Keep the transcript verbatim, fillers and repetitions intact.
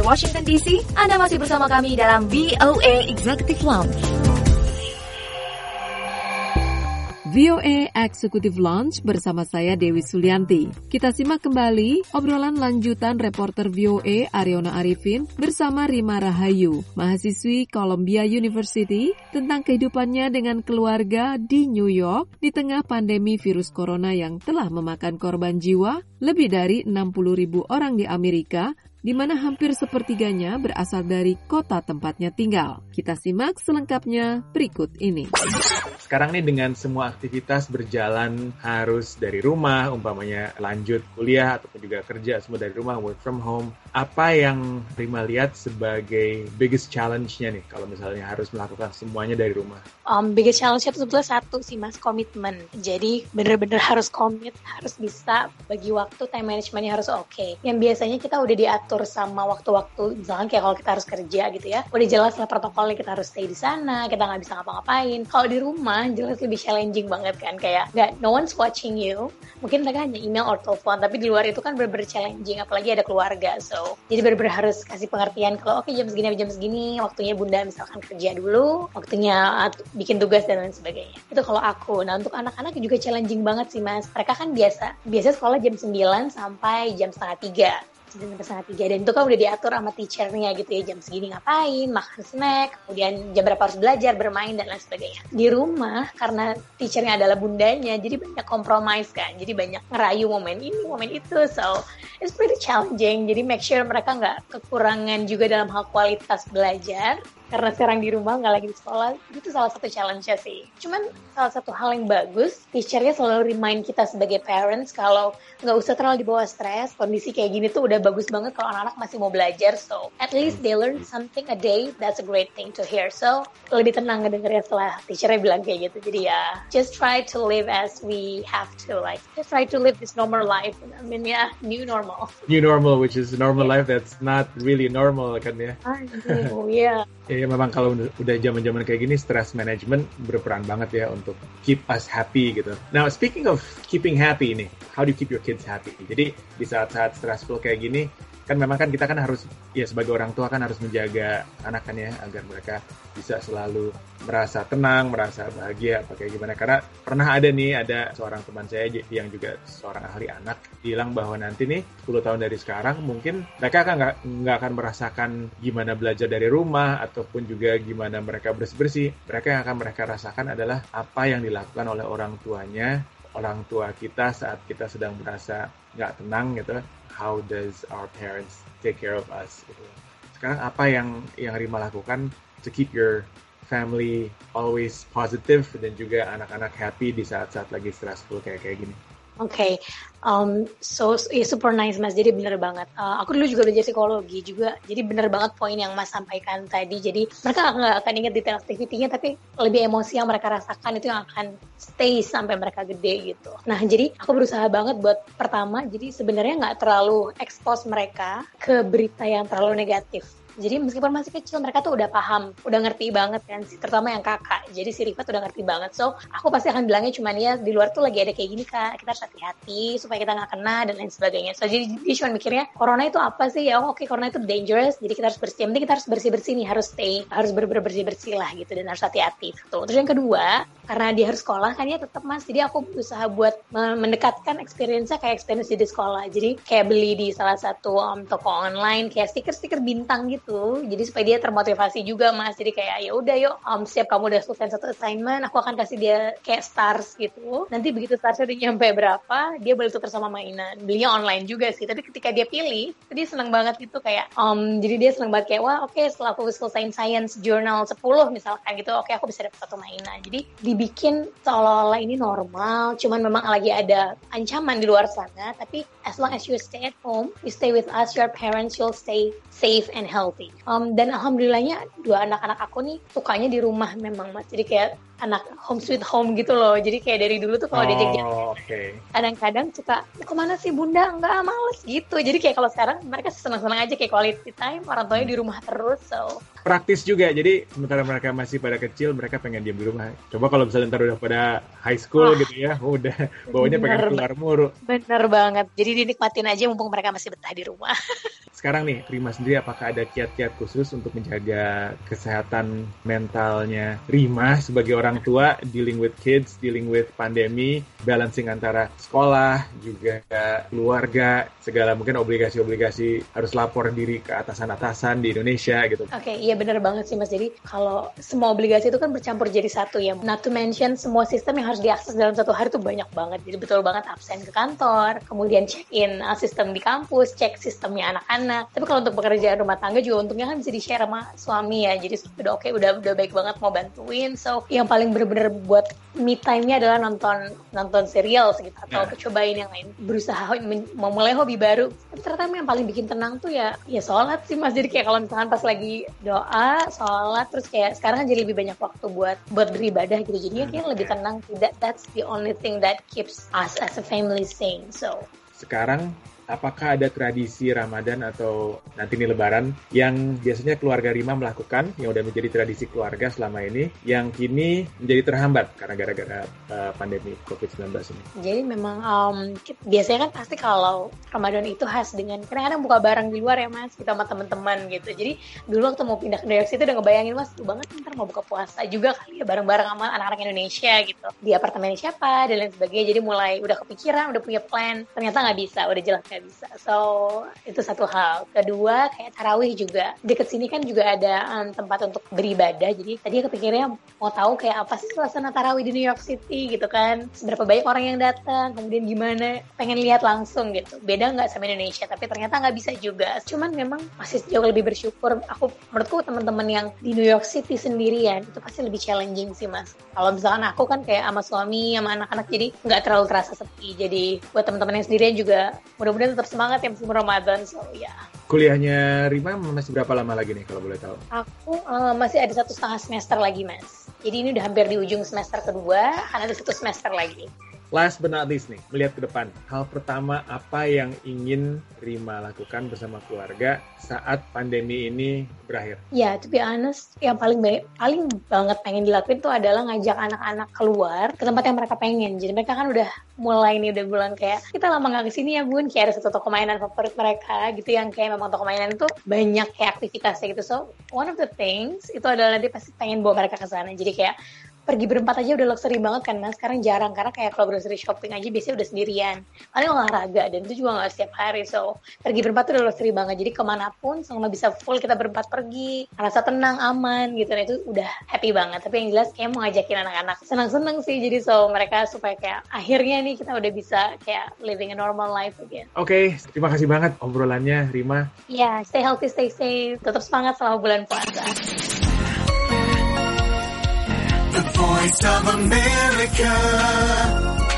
Washington D C. Anda masih bersama kami dalam V O A Executive Lounge. V O A Executive Lounge bersama saya Dewi Sulianti. Kita simak kembali obrolan lanjutan reporter V O A Ariona Arifin bersama Rima Rahayu, mahasiswi Columbia University, tentang kehidupannya dengan keluarga di New York di tengah pandemi virus corona yang telah memakan korban jiwa lebih dari enam puluh ribu orang di Amerika, di mana hampir sepertiganya berasal dari kota tempatnya tinggal. Kita simak selengkapnya berikut ini. Sekarang nih dengan semua aktivitas berjalan harus dari rumah, umpamanya lanjut kuliah ataupun juga kerja semua dari rumah, work from home. Apa yang Rima lihat sebagai biggest challenge-nya nih kalau misalnya harus melakukan semuanya dari rumah? Um, biggest challenge-nya itu sebetulnya satu sih Mas, komitmen. Jadi benar-benar harus komit, harus bisa bagi waktu, time management-nya harus oke. Okay. Yang biasanya kita udah diatur sama waktu-waktu, misalkan kayak kalau kita harus kerja gitu ya, udah jelas lah protokolnya, kita harus stay di sana, kita nggak bisa ngapa-ngapain. Kalau di rumah jelas lebih challenging banget kan, kayak nggak, no one's watching you. Mungkin mereka hanya email or telepon, tapi di luar itu kan benar-benar challenging, apalagi ada keluarga. So jadi benar-benar harus kasih pengertian kalau oke okay, jam segini jam segini waktunya bunda misalkan kerja dulu, waktunya bikin tugas dan lain sebagainya. Itu kalau aku. Nah untuk anak-anak juga challenging banget sih Mas. Mereka kan biasa biasa sekolah jam sembilan sampai jam setengah tiga. Sampai setengah tiga, dan itu kan udah diatur sama teachernya gitu ya, jam segini ngapain, makan snack, kemudian jam berapa harus belajar, bermain, dan lain sebagainya. Di rumah, karena teachernya adalah bundanya, jadi banyak compromise kan, jadi banyak ngerayu momen ini, momen itu, so it's pretty challenging. Jadi make sure mereka nggak kekurangan juga dalam hal kualitas belajar, karena sekarang di rumah nggak lagi di sekolah. Itu salah satu challenge-nya sih. Cuman salah satu hal yang bagus, teachernya selalu remind kita sebagai parents kalau nggak usah terlalu dibawa stres, kondisi kayak gini tuh udah bagus banget kalau anak-anak masih mau belajar. So at least they learn something a day. That's a great thing to hear. So lebih tenang ngedengernya setelah teachernya bilang kayak gitu. Jadi ya, just try to live as we have to, like just try to live this normal life. I mean ya, yeah, new normal. New normal, which is a normal yeah. life that's not really normal kan ya. Oh iya. Ya memang kalau udah zaman-zaman kayak gini, stress management berperan banget ya untuk keep us happy gitu. Now speaking of keeping happy nih, how do you keep your kids happy? Jadi di saat-saat stressful kayak gini, kan memang kan kita kan harus, ya sebagai orang tua kan harus menjaga anak kan ya, agar mereka bisa selalu merasa tenang, merasa bahagia, apa kayak gimana. Karena pernah ada nih, ada seorang teman saya yang juga seorang ahli anak, bilang bahwa nanti nih sepuluh tahun dari sekarang mungkin mereka kan nggak nggak akan merasakan gimana belajar dari rumah, ataupun juga gimana mereka bersih-bersih. Mereka yang akan mereka rasakan adalah apa yang dilakukan oleh orang tuanya, orang tua kita saat kita sedang merasa nggak tenang gitu. How does our parents take care of us? Gitu. Sekarang apa yang yang Rima lakukan to keep your family always positive dan juga anak-anak happy di saat-saat lagi stressful kayak kayak gini? Oke, okay. um, so yeah, super nice Mas. Jadi bener banget. Uh, aku dulu juga belajar psikologi juga. Jadi bener banget poin yang Mas sampaikan tadi. Jadi mereka nggak akan ingat detail aktivitinya, tapi lebih emosi yang mereka rasakan itu yang akan stay sampai mereka gede gitu. Nah, jadi aku berusaha banget buat pertama. Jadi sebenarnya nggak terlalu expose mereka ke berita yang terlalu negatif. Jadi meskipun masih kecil, mereka tuh udah paham, udah ngerti banget kan, terutama yang kakak. Jadi si Rifat udah ngerti banget. So, aku pasti akan bilangnya cuman ya, di luar tuh lagi ada kayak gini kak, kita harus hati-hati supaya kita nggak kena dan lain sebagainya. So, jadi dia cuma mikirnya, corona itu apa sih? Ya, oh, oke, okay, corona itu dangerous, jadi kita harus bersih. Yang penting kita harus bersih-bersih nih, harus stay, harus bersih-bersih lah gitu, dan harus hati-hati. Tuh. Terus yang kedua, karena dia harus sekolah kan ya tetap Mas, jadi aku berusaha buat mendekatkan experience-nya kayak experience di sekolah. Jadi kayak beli di salah satu um, toko online, kayak stiker-stiker bintang gitu. Tuh, jadi supaya dia termotivasi juga Mas. Jadi kayak ya udah yuk, um, setiap kamu udah selesai satu assignment, aku akan kasih dia kayak stars gitu. Nanti begitu starsnya udah nyampe berapa, dia boleh tukar sama mainan. Belinya online juga sih, tapi ketika dia pilih, dia seneng banget gitu kayak, um, jadi dia seneng banget kayak wah oke okay, setelah aku selesaiin science journal sepuluh misalkan gitu, oke okay, aku bisa dapat satu mainan. Jadi dibikin seolah-olah ini normal, cuman memang lagi ada ancaman di luar sana. Tapi as long as you stay at home, you stay with us, your parents, you'll stay safe and healthy. Um, dan alhamdulillahnya dua anak-anak aku nih sukanya di rumah memang Mas. Jadi kayak anak home sweet home gitu loh. Jadi kayak dari dulu tuh kalau oh, diajak jalan, okay. kadang-kadang suka, kemana sih bunda? Enggak, males gitu. Jadi kayak kalau sekarang mereka senang-senang aja kayak quality time, orang tuanya di rumah terus. So praktis juga. Jadi sementara mereka masih pada kecil, mereka pengen diam di rumah. Coba kalau misalnya ntar udah pada high school ah, gitu ya, udah bawanya pengen keluar mulu. Bener banget. Jadi dinikmatin aja mumpung mereka masih betah di rumah. sekarang nih, Rima sendiri apakah ada kiat-kiat khusus untuk menjaga kesehatan mentalnya Rima sebagai orang tua, dealing with kids, dealing with pandemi, balancing antara sekolah, juga keluarga, segala mungkin obligasi-obligasi harus lapor diri ke atasan-atasan di Indonesia gitu. Oke, okay, iya benar banget sih Mas. Jadi kalau semua obligasi itu kan bercampur jadi satu ya. Not to mention semua sistem yang harus diakses dalam satu hari itu banyak banget. Jadi betul banget absen ke kantor, kemudian check-in uh, sistem di kampus, cek sistemnya anak-anak. Tapi kalau untuk pekerjaan rumah tangga juga untungnya kan bisa di-share sama suami ya. Jadi udah oke, okay, udah udah baik banget mau bantuin. So yang paling bener-bener buat me time-nya adalah nonton nonton serial gitu atau yeah. cobain yang lain. Berusaha memulai hobi baru. Tapi ternyata yang paling bikin tenang tuh ya ya sholat sih Mas. Jadi kayak kalau misalkan pas lagi doa, sholat, terus kayak sekarang kan jadi lebih banyak waktu buat buat beribadah gitu. Jadinya kayak lebih tenang. That that's the only thing that keeps us as a family sane. So sekarang apakah ada tradisi Ramadan atau nanti ini Lebaran yang biasanya keluarga Rima melakukan, yang udah menjadi tradisi keluarga selama ini, yang kini menjadi terhambat karena gara-gara uh, pandemi covid sembilan belas ini? Jadi memang um, biasanya kan pasti kalau Ramadan itu khas dengan kadang-kadang buka bareng di luar ya Mas, kita sama teman-teman gitu. Jadi dulu waktu mau pindah ke New York City udah ngebayangin Mas, tuh banget ntar mau buka puasa juga kali ya bareng-bareng sama anak-anak Indonesia gitu. Di apartemen siapa dan lain sebagainya. Jadi mulai udah kepikiran, udah punya plan. Ternyata nggak bisa, udah jelas nggak bisa. So itu satu hal. Kedua kayak tarawih juga deket sini kan juga ada um, tempat untuk beribadah. Jadi tadi kepikirannya mau tahu kayak apa sih suasana tarawih di New York City gitu kan, seberapa banyak orang yang datang, kemudian gimana, pengen lihat langsung gitu. Beda nggak sama Indonesia, tapi ternyata nggak bisa juga. Cuman memang masih jauh lebih bersyukur. Aku menurutku teman-teman yang di New York City sendirian itu pasti lebih challenging sih Mas. Kalau misalkan aku kan kayak sama suami sama anak-anak jadi nggak terlalu terasa sepi. Jadi buat teman-teman yang sendirian juga mudah-mudahan tetap semangat ya musim Ramadan. So ya. Yeah. Kuliahnya Rima masih berapa lama lagi nih kalau boleh tahu? Aku uh, masih ada satu setengah semester lagi Mas. Jadi ini udah hampir di ujung semester kedua, kan ada satu semester lagi. Last but not least nih, melihat ke depan, hal pertama apa yang ingin Rima lakukan bersama keluarga saat pandemi ini berakhir? Ya, to be honest, yang paling baik, paling banget pengen dilakuin tuh adalah ngajak anak-anak keluar ke tempat yang mereka pengen. Jadi mereka kan udah mulai nih, udah bilang kayak, kita lama gak kesini ya bun, kayak ada satu toko mainan favorit mereka gitu, yang kayak memang toko mainan itu banyak kayak aktivitasnya gitu. So, one of the things itu adalah dia pasti pengen bawa mereka ke sana. Jadi kayak pergi berempat aja udah luxury banget kan Mas. Sekarang jarang karena kayak kalau grocery shopping aja biasanya udah sendirian. Paling olahraga dan itu juga gak setiap hari. So pergi berempat tuh udah luxury banget. Jadi kemanapun selama bisa full kita berempat pergi, rasa tenang, aman gitu. Nah itu udah happy banget. Tapi yang jelas kayak mau ngajakin anak-anak senang-senang sih. Jadi so mereka supaya kayak akhirnya nih kita udah bisa kayak living a normal life again. Oke, okay, terima kasih banget obrolannya Rima. Iya, yeah, stay healthy, stay safe. Tetap semangat selama bulan puasa. The Voice of America.